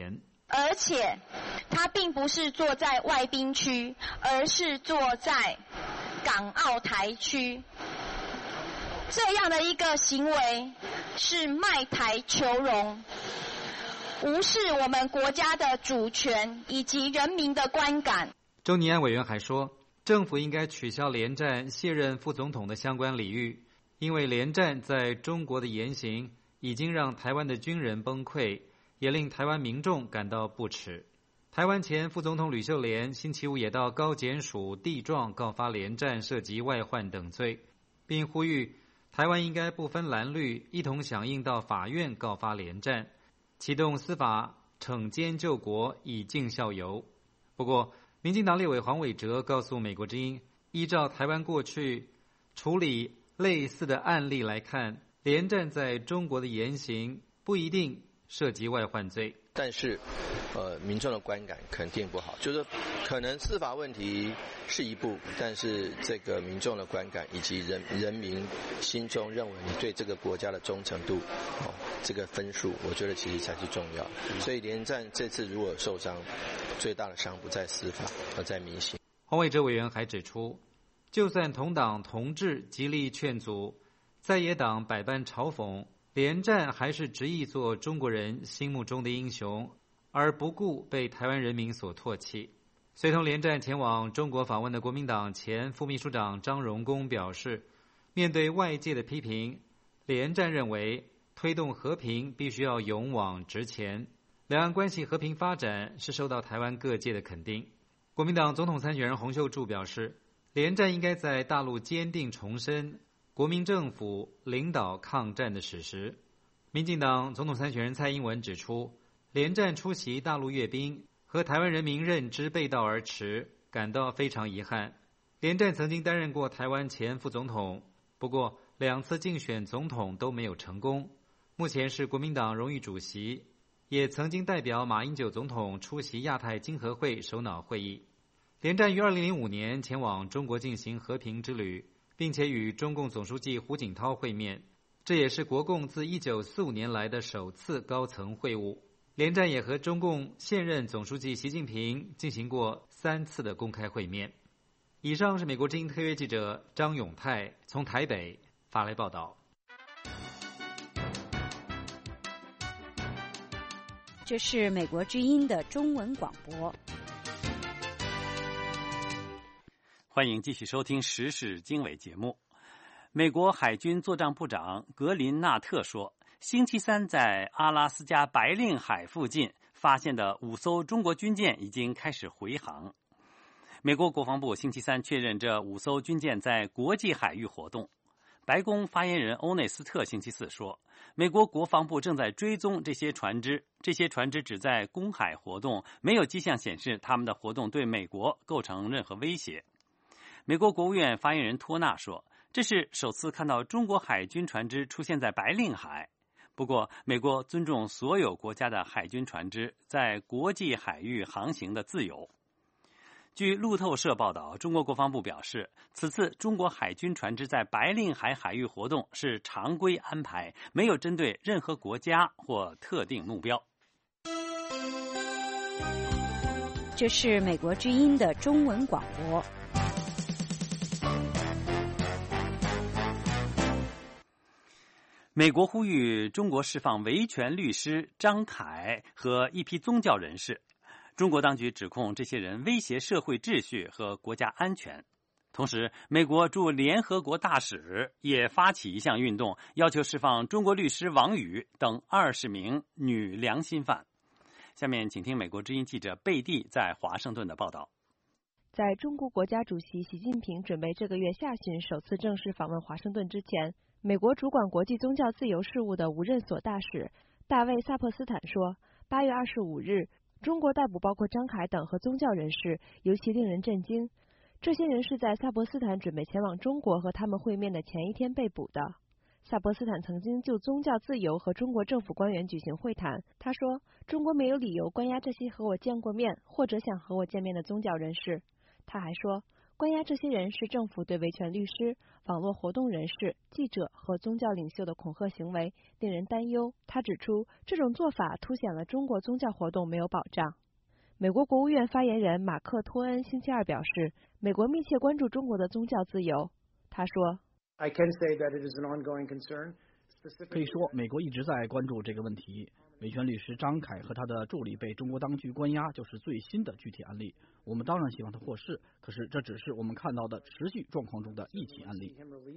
而且他并不是坐在外宾区，而是坐在港澳台区。这样的一个行为是卖台求荣，无视我们国家的主权以及人民的观感。 周尼安委员还说，政府应该取消连战卸任副总统的相关礼遇，因为连战在中国的言行已经让台湾的军人崩溃，也令台湾民众感到不耻。台湾前副总统吕秀莲星期五也到高检署递状告发连战涉及外患等罪，并呼吁台湾应该不分蓝绿，一同响应到法院告发连战，启动司法惩奸救国，以儆效尤。不过，民进党立委黄伟哲告诉美国之音，依照台湾过去处理类似的案例来看，连战在中国的言行不一定涉及外患罪， 但是呃，民众的观感肯定不好，就是可能司法问题是一步，但是这个民众的观感以及人人民心中认为你对这个国家的忠诚度，哦，这个分数，我觉得其实才是重要。所以连战这次如果受伤，最大的伤不在司法，而在民心。 黄伟哲委员还指出，就算同党同志极力劝阻，在野党百般嘲讽，连战还是执意做中国人心目中的英雄，而不顾被台湾人民所唾弃。随同连战前往中国访问的国民党前副秘书长张荣恭表示，面对外界的批评，连战认为推动和平必须要勇往直前，两岸关系和平发展是受到台湾各界的肯定。国民党总统参选人洪秀柱表示，连战应该在大陆坚定重申国民政府领导抗战的史实。民进党总统参选人蔡英文指出，连战出席大陆阅兵和台湾人民认知背道而驰，感到非常遗憾。连战曾经担任过台湾前副总统，不过两次竞选总统都没有成功，目前是国民党荣誉主席，也曾经代表马英九总统出席亚太经合会首脑会议。连战于二零零五年前往中国进行和平之旅，并且与中共总书记胡锦涛会面，这也是国共自一九四五年来的首次高层会晤。连战也和中共现任总书记习近平进行过三次的公开会面。以上是美国之音特约记者张永泰从台北发来报道。 这是美国之音的中文广播。 欢迎继续收听时事经纬节目。美国海军作战部长格林纳特说，星期三在阿拉斯加白令海附近发现的五艘中国军舰已经开始回航。美国国防部星期三确认这五艘军舰在国际海域活动。白宫发言人欧内斯特星期四说，美国国防部正在追踪这些船只，这些船只只在公海活动，没有迹象显示他们的活动对美国构成任何威胁。美国国务院发言人托纳说，这是首次看到中国海军船只出现在白令海。不过，美国尊重所有国家的海军船只在国际海域航行的自由。据路透社报道，中国国防部表示，此次中国海军船只在白令海海域活动是常规安排，没有针对任何国家或特定目标。 这是美国之音的中文广播。 美国呼吁中国释放维权律师张凯和一批宗教人士。中国当局指控这些人威胁社会秩序和国家安全。同时，美国驻联合国大使也发起一项运动，要求释放中国律师王宇等二十名女良心犯。下面请听美国之音记者贝蒂在华盛顿的报道。 在中国国家主席习近平准备这个月下旬首次正式访问华盛顿之前，美国主管国际宗教自由事务的无任所大使大卫·萨珀斯坦说，八月二十五日，中国逮捕包括张凯等和宗教人士，尤其令人震惊。这些人是在萨珀斯坦准备前往中国和他们会面的前一天被捕的。萨珀斯坦曾经就宗教自由和中国政府官员举行会谈。他说，中国没有理由关押这些和我见过面或者想和我见面的宗教人士。他还说， 关押这些人是政府对维权律师、网络活动人士、记者和宗教领袖的恐吓行为，令人担忧。他指出，这种做法凸显了中国宗教活动没有保障。美国国务院发言人马克·托恩星期二表示，美国密切关注中国的宗教自由。他说 I can say that it is an ongoing concern. 可以说，美国一直在关注这个问题。维权律师张凯和他的助理被中国当局关押，就是最新的具体案例。我们当然希望他获释，可是这只是我们看到的持续状况中的一起案例。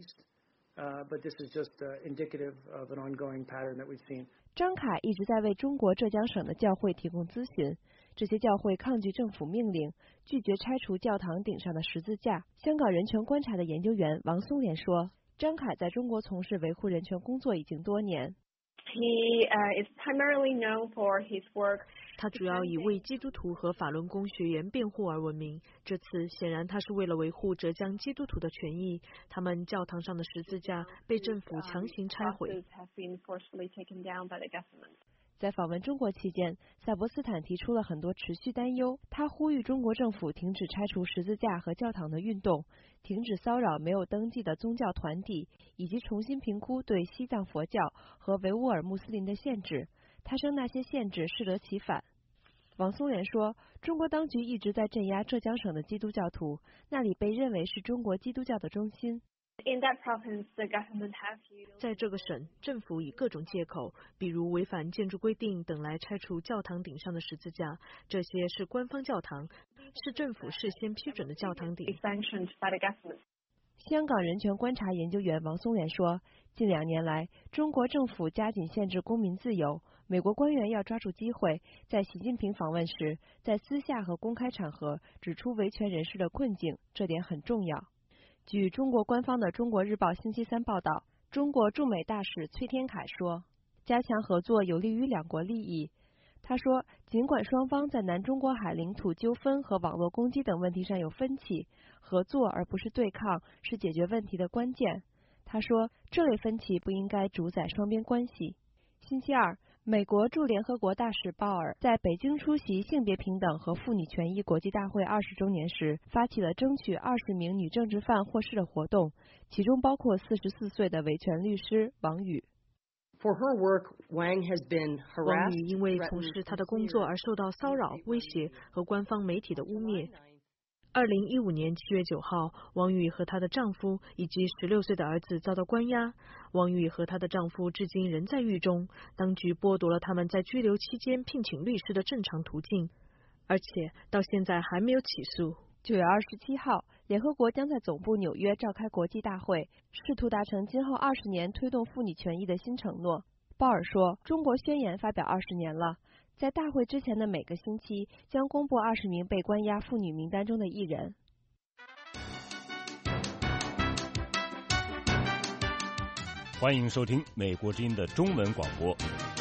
张凯一直在为中国浙江省的教会提供咨询，这些教会抗拒政府命令，拒绝拆除教堂顶上的十字架。香港人权观察的研究员王松莲说，张凯在中国从事维护人权工作已经多年。 He uh, is primarily known for his work. 他主要以为基督徒和法轮功学员辩护而闻名。这次显然他是为了维护浙江基督徒的权益，他们教堂上的十字架被政府强行拆毁。 在访问中国期间，萨博斯坦提出了很多持续担忧。他呼吁中国政府停止拆除十字架和教堂的运动，停止骚扰没有登记的宗教团体，以及重新评估对西藏佛教和维吾尔穆斯林的限制。他称那些限制适得其反。王松莲说，中国当局一直在镇压浙江省的基督教徒，那里被认为是中国基督教的中心。 In that province, the government has used... 在这个省，政府以各种借口，比如违反建筑规定等来拆除教堂顶上的十字架。这些是官方教堂，是政府事先批准的教堂顶。 香港人权观察研究员王松莲说，近两年来，中国政府加紧限制公民自由。美国官员要抓住机会，在习近平访问时，在私下和公开场合指出维权人士的困境，这点很重要。据中国官方的《中国日报》星期三报道，中国驻美大使崔天凯说，加强合作有利于两国利益。他说，尽管双方在南中国海领土纠纷和网络攻击等问题上有分歧，合作而不是对抗是解决问题的关键。他说，这类分歧不应该主宰双边关系。星期二，美国驻联合国大使鲍尔在北京出席性别平等和妇女权益国际大会二十周年时，发起了争取二十名女政治犯获释的活动，其中包括四十四岁的维权律师王宇。 For her work, Wang has been harassed. 王宇因为从事她的工作而受到骚扰、威胁和官方媒体的污蔑。二零一五年七月九号，王宇和她的丈夫以及十六岁的儿子遭到关押。王宇和她的丈夫至今仍在狱中，当局剥夺了他们在拘留期间聘请律师的正常途径，而且到现在还没有起诉。 九月二十七号，联合国将在总部纽约召开国际大会，试图达成今后二十年推动妇女权益的新承诺。鲍尔说，中国宣言发表二十年了。在大会之前的每个星期将公布二十名被关押妇女名单中的艺人。 欢迎收听美国之音的中文广播。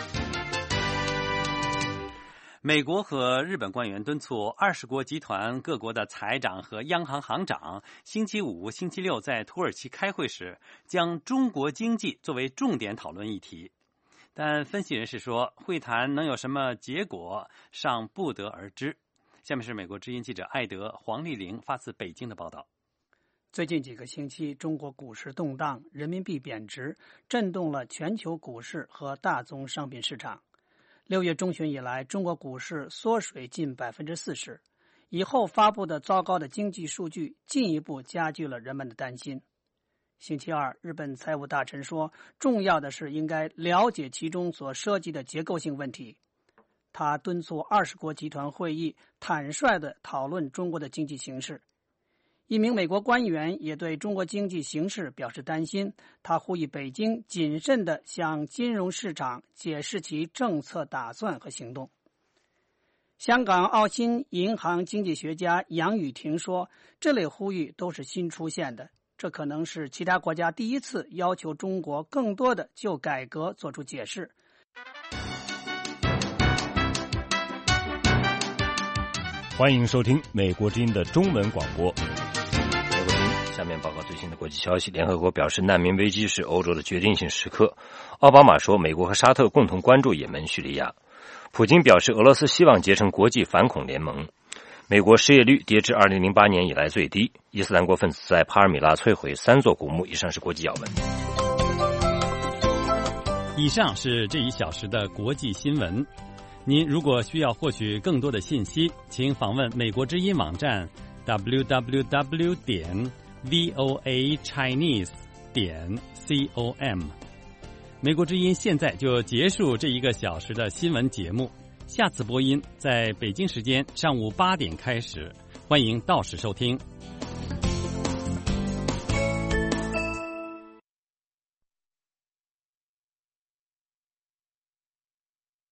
美国和日本官员敦促二十国集团各国的财长和央行行长星期五、星期六在土耳其开会时，将中国经济作为重点讨论议题。但分析人士说，会谈能有什么结果尚不得而知。下面是美国之音记者艾德·黄丽玲发自北京的报道。 最近几个星期，中国股市动荡，人民币贬值，震动了全球股市和大宗商品市场。六月中旬以来，中国股市缩水近百分之四十。以后发布的糟糕的经济数据进一步加剧了人们的担心。星期二，日本财务大臣说，重要的是应该了解其中所涉及的结构性问题。他敦促二十国集团会议坦率地讨论中国的经济形势。一名美国官员也对中国经济形势表示担心，他呼吁北京谨慎地向金融市场解释其政策打算和行动。香港澳新银行经济学家杨宇霆说，这类呼吁都是新出现的，这可能是其他国家第一次要求中国更多的就改革做出解释。 欢迎收听美国之音的中文广播。 美国之音下面报告最新的国际消息。联合国表示，难民危机是欧洲的决定性时刻。奥巴马说，美国和沙特共同关注也门叙利亚。普京表示，俄罗斯希望结成国际反恐联盟。 美国失业率跌至二零零八年以来最低。伊斯兰国分子在帕尔米拉摧毁三座古墓。以上是国际要闻。 以上是这一小时的国际新闻。您如果需要获取更多的信息，请访问美国之音网站 double-u double-u double-u 点 voa chinese 点 com。美国之音现在就结束这一个小时的新闻节目，下次播音在北京时间上午八点开始，欢迎到时收听。